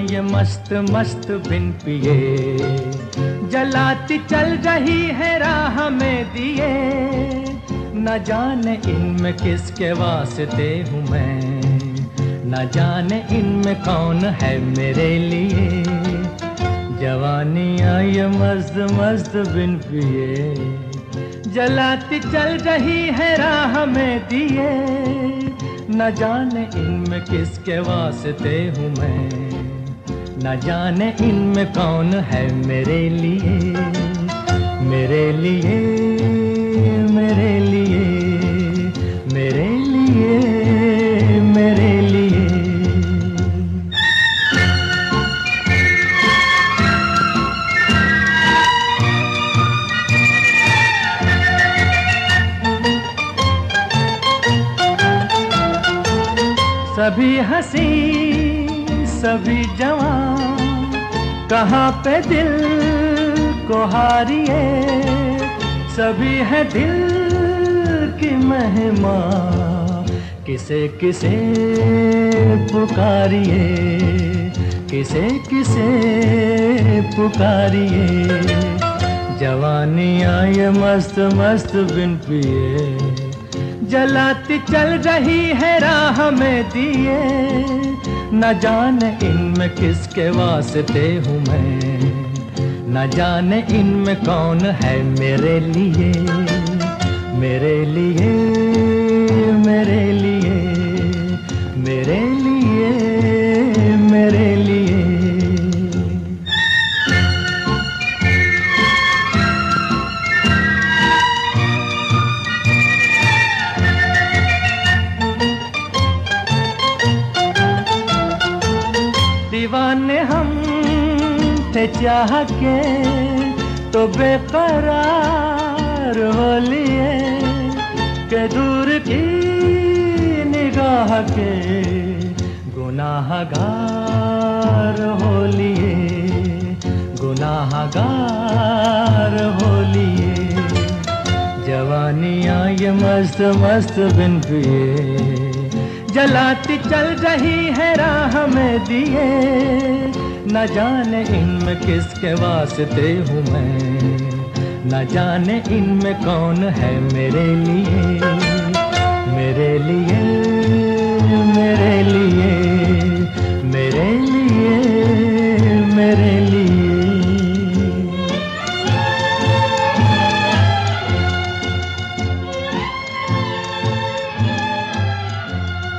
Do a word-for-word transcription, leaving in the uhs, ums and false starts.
ये मस्त मस्त बिन पिए, जलाती चल रही है राह में दिए। न जाने इनमें किसके वास्ते हूँ मैं, न जाने इनमें कौन है मेरे लिए। जवानी ये मस्त मस्त बिन पिए, जलाती चल रही है राह में दिए। न जाने इनमें किसके वास्ते हूँ मैं, न जाने इनमें कौन है मेरे लिए। मेरे लिए मेरे लिए मेरे लिए मेरे लिए। सभी हंसी सभी जवान, कहाँ पे दिल को हारिए। सभी है दिल की महिमा, किसे किसे पुकारिए, किसे किसे पुकारिए। जवानियाँ ये मस्त मस्त बिन पिए, जलाती चल रही है राह में दिए। न जाने इनमें किसके वास्ते हूँ मैं, न जाने इनमें कौन है मेरे लिए। मेरे लिए मेरे लिए मेरे लिए मेरे लिए। दीवाने हम थे चाह के तो बेकरार हो लिए, के दूर की निगाह के गुनाहगार हो लिए, गुनाहगार हो लिए। जवानियाँ ये मस्त मस्त बिन पिए, जलाती चल रही है राह में दिए। न जाने इनमें किसके वास्ते हूँ मैं, न जाने इनमें कौन है मेरे लिए। मेरे लिए